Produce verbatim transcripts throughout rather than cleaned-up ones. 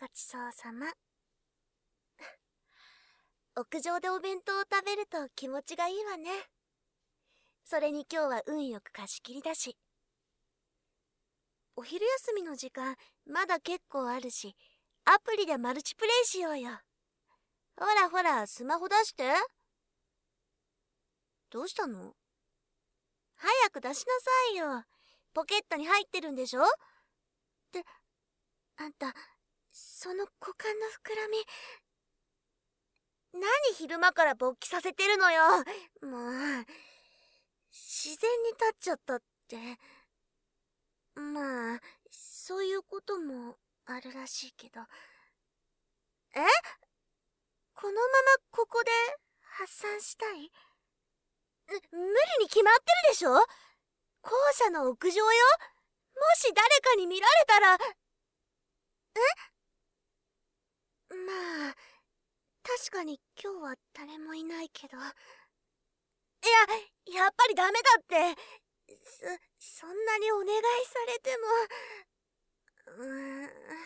ごちそうさま。屋上でお弁当を食べると気持ちがいいわね。それに今日は運よく貸し切りだし。お昼休みの時間まだ結構あるし、アプリでマルチプレイしようよ。ほらほら、スマホ出して。どうしたの？早く出しなさいよ。ポケットに入ってるんでしょ？って、あんた、その股間の膨らみ、何昼間から勃起させてるのよ。もう、自然に立っちゃったって。まあ、そういうこともあるらしいけど。え？このままここで発散したい？無理に決まってるでしょ。校舎の屋上よ。もし誰かに見られたら。え？まあ確かに今日は誰もいないけど。いや、やっぱりダメだって。そそんなにお願いされても。うーん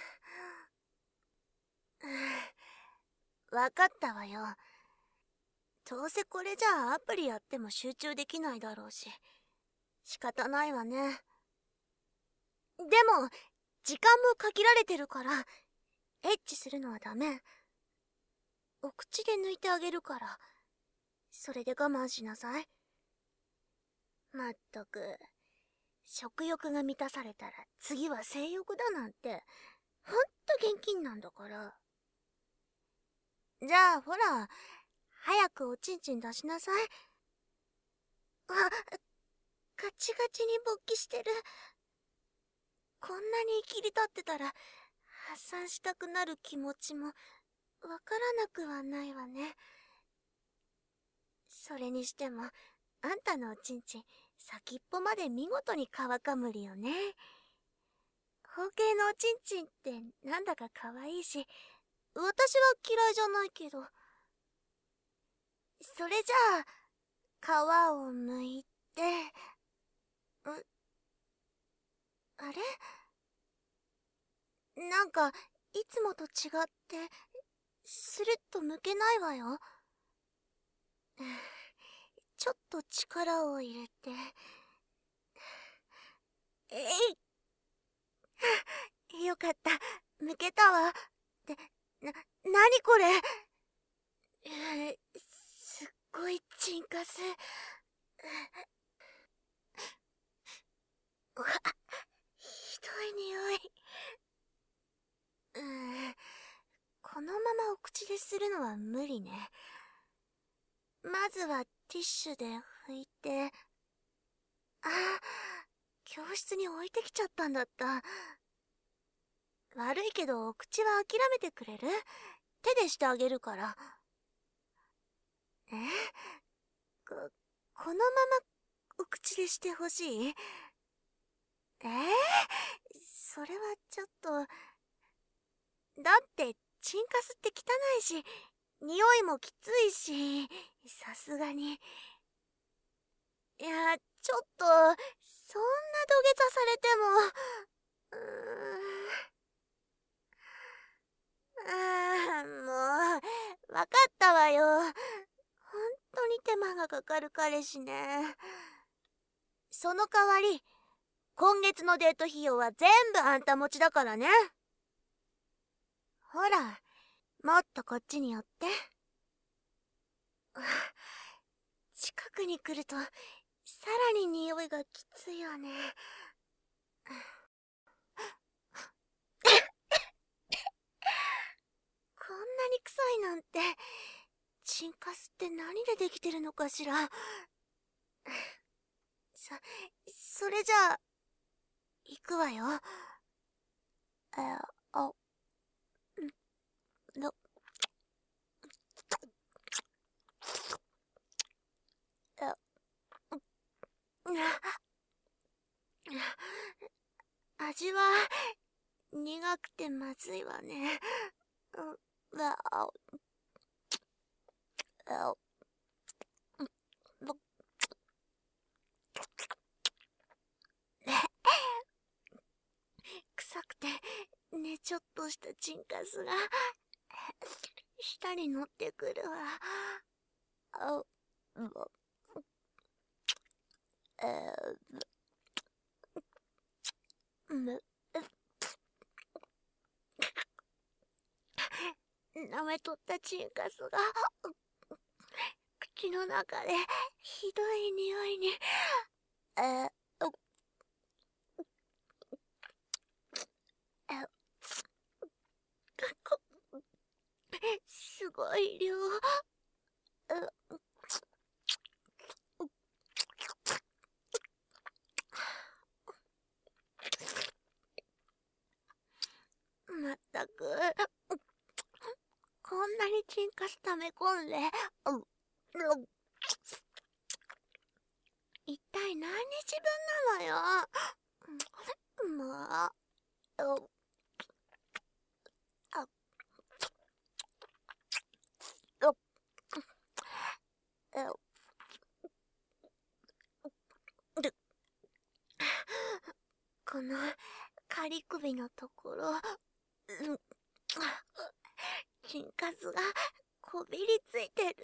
分かったわよ。どうせこれじゃあアプリやっても集中できないだろうし、仕方ないわね。でも時間も限られてるから、エッチするのはダメ。お口で抜いてあげるから、それで我慢しなさい。まったく、食欲が満たされたら次は性欲だなんてほんと現金なんだから。じゃあほら、早くおちんちん出しなさい。あ、ガチガチに勃起してる。こんなに切り立ってたら発散したくなる気持ちもわからなくはないわね。それにしてもあんたのおちんちん先っぽまで見事に皮かむりよね。包茎のおちんちんってなんだか可愛いし、私は嫌いじゃないけど。それじゃあ皮をむいて、うあれ？なんかいつもと違ってスルッとむけないわよ。ちょっと力を入れて。えいよかった、むけたわ。ってな、なにこれ。すっごいチンカス。うわ、ひどい匂い。うーん、このままお口でするのは無理ね。まずはティッシュで拭いて。あ、教室に置いてきちゃったんだった。悪いけどお口は諦めてくれる？手でしてあげるから。え？こ、このままお口でしてほしい？えー、それはちょっと。だってチンカスって汚いし、匂いもきついし、さすがに。いや、ちょっとそんな土下座されても。うーん、あーもうわかったわよ。ほんとに手間がかかる彼氏ね。その代わり今月のデート費用は全部あんた持ちだからね。ほら、もっとこっちに寄って。近くに来るとさらに匂いがきついよね。こんなに臭いなんて。チンカスって何でできてるのかしら。そ、それじゃあ行くわよ。え、あ、の、味は苦くてまずいわね。うわ、あ、あ、臭くて熱ちょっとしたチンカスが舌に乗ってくるわ。あ、うえー、む、舐めとったチンカスが口の中でひどい匂いに、えー、すごい量。まったく、こんなにチンカス溜め込んで、一体何日分なのよ。もう、あ、この仮首のところ、チンカスがこびりついてる。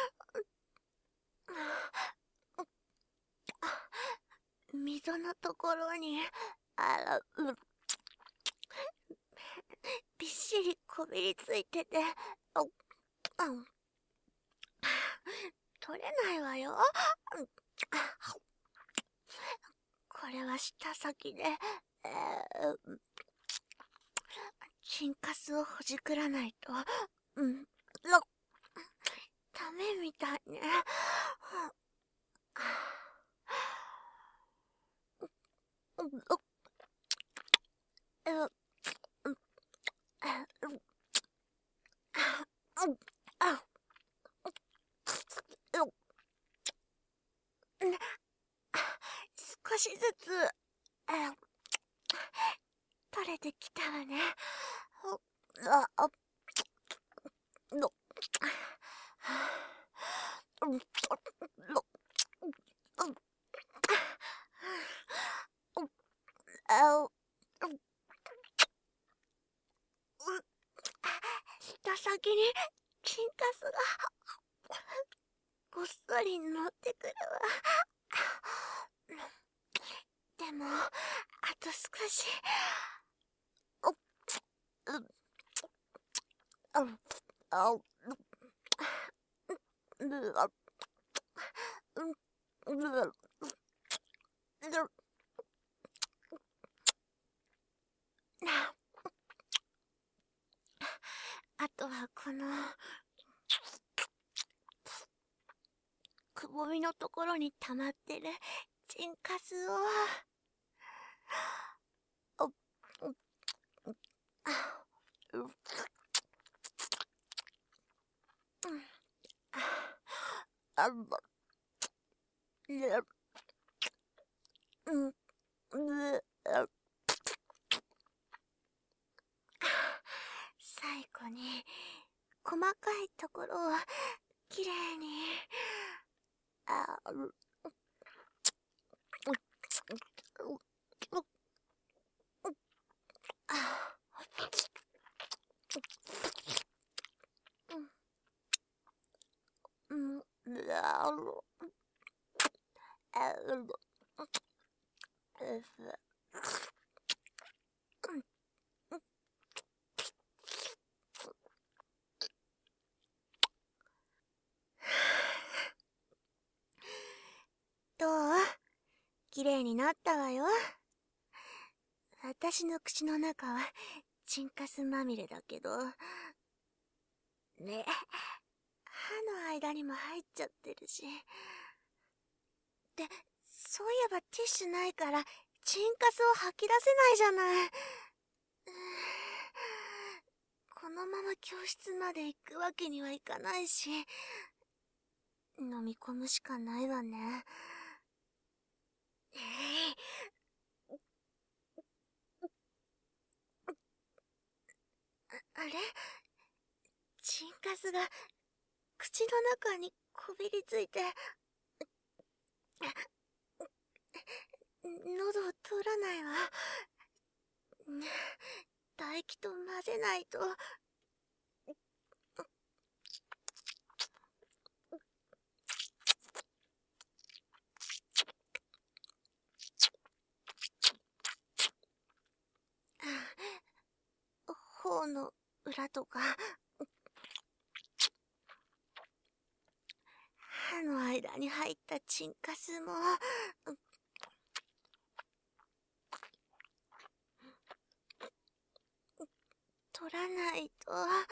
溝のところに、あら、びっしりこびりついてて、取れないわよ。これは舌先で、えー、チンカスをほじくらないと、うん、ダメみたいね。少しずつ、取れてきたわね。あ、あ、の、舌先にチンカスがごっそり乗ってくるわ。でも、あと少し。あとはこのくぼみのところに溜まってるチンカスを、あんば、うん、最後に細かいところをきれいに、あ、どう？きれいになったわよ。私の口の中はチンカスまみれだけどね、歯の間にも入っちゃってるし。で、そういえばティッシュないからチンカスを吐き出せないじゃない。このまま教室まで行くわけにはいかないし、飲み込むしかないわね。あれ？チンカスが口の中にこびりついて、喉を通らないわ。唾液とせないと。頬の裏とか歯の間に入ったチンカスも取らないと。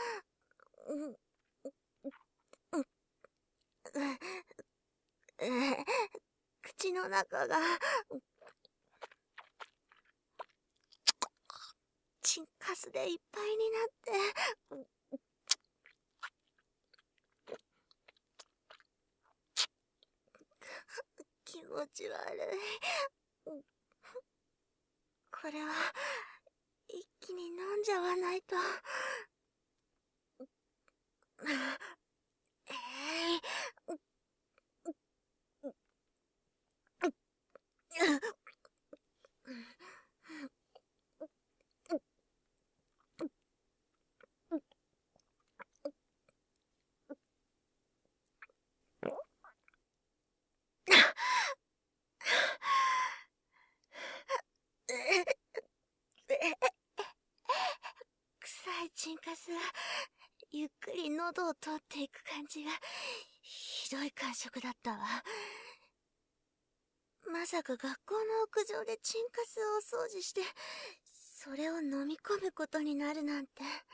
口の中がチンカスでいっぱいになって気持ち悪い。これは一気に飲んじゃわないと。えー臭いチンカスがゆっくり喉を通っていく感じがひどい感触だったわ。まさか学校の屋上でチンカスをお掃除してそれを飲み込むことになるなんて。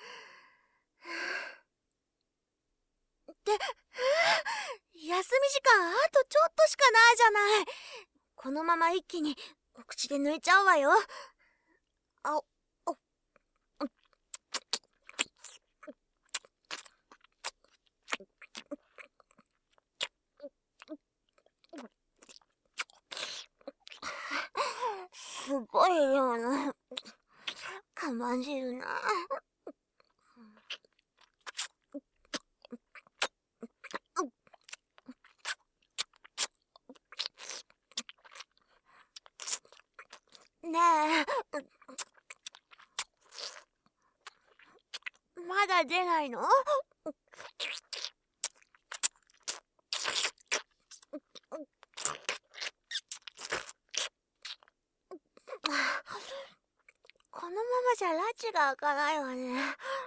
って休み時間あとちょっとしかないじゃない。このまま一気にお口で抜いちゃうわよ。あおすごい量のかまんじるな。ねえ、まだ出ないの？このままじゃ拉致が開かないわね。うん、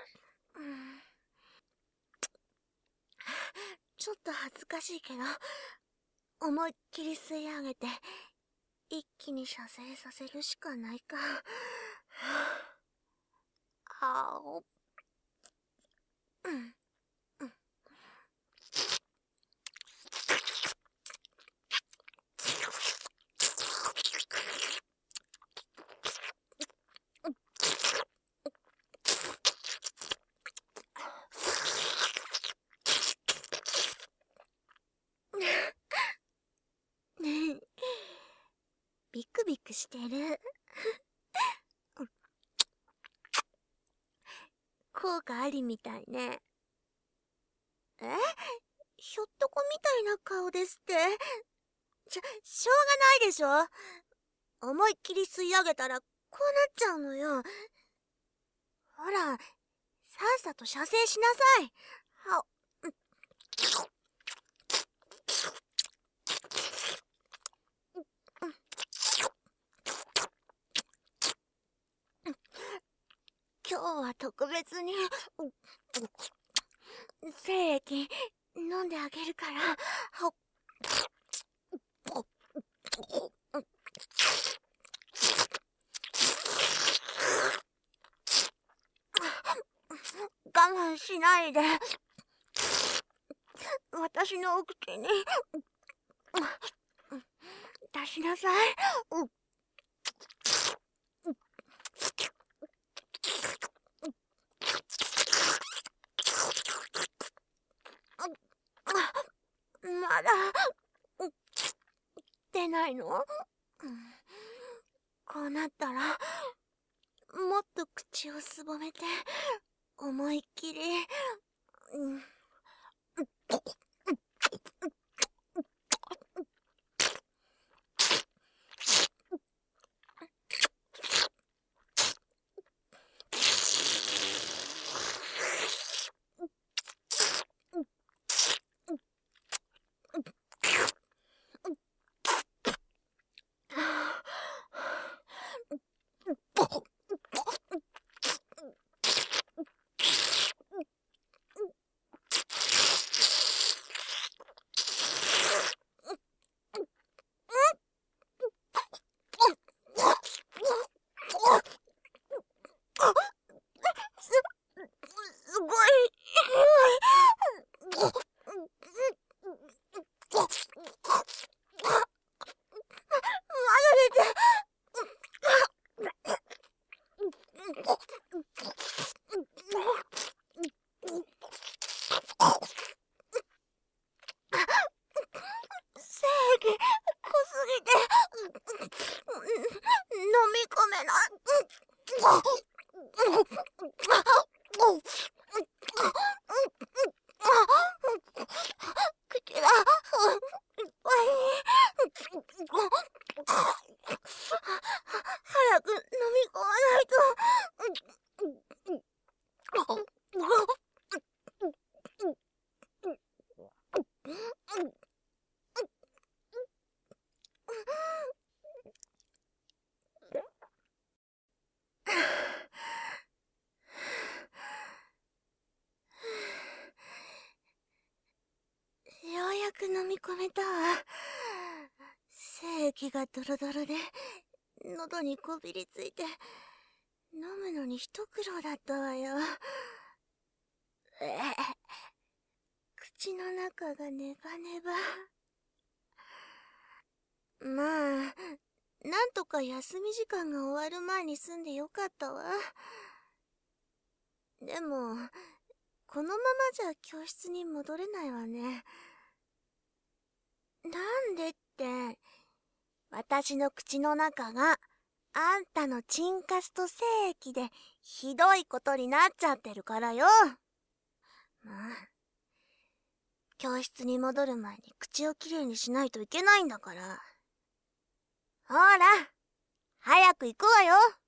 ちょっと恥ずかしいけど思いっきり吸い上げて一気に射精させるしかないか。あお、うん、うん。ビクビクしてる。効果ありみたいね。え？ひょっとこみたいな顔ですって。しょ、しょうがないでしょ。思いっきり吸い上げたらこうなっちゃうのよ。ほら、さっさと射精しなさい。は、今日は特別に精液飲んであげるから。は我慢しないで。私のお口に出しなさい。まだ出ないの？こうなったらもっと口をすぼめて思いっきり、うん、 精液濃すぎて飲み込めない。口がいっぱい。早く飲み込まないと。ようやく飲み込めたわ。精液がドロドロで喉にこびりついて飲むのに一苦労だったわよ。ええ、口の中がネバネバ。まあ、なんとか休み時間が終わる前に済んでよかったわ。でも、このままじゃ教室に戻れないわね。なんでって、私の口の中があんたのチンカスと精液でひどいことになっちゃってるからよ。まあ、教室に戻る前に口をきれいにしないといけないんだから。ほら、早く行くわよ。